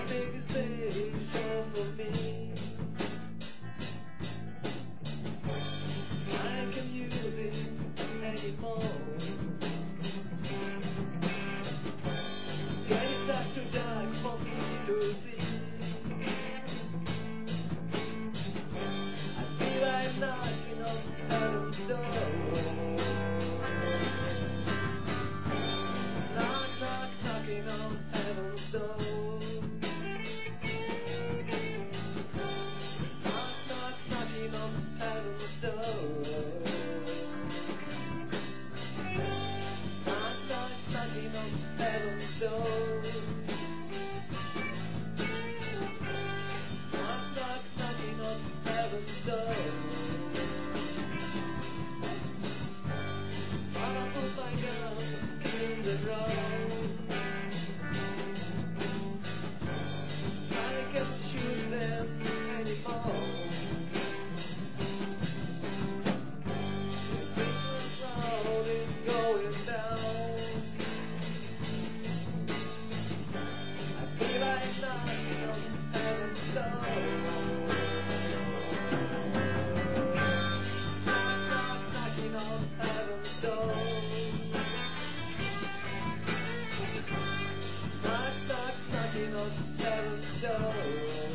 make a station for me. I can't use it anymore. Getting dark too dark for me to see. I feel like knocking on heaven's door. Knock, knock, knocking on heaven's door. Knock, knock, knocking on heaven's door. Knock, knock, knocking on heaven's door. Knock, knock, knocking on heaven's door. Wanna put my gun in the road. I can't shoot them anymore. The Christmas road is going down. I feel like knocking on heaven's door. Knock, knock, knocking on heaven's door. Knock, knock, knocking on heaven's door.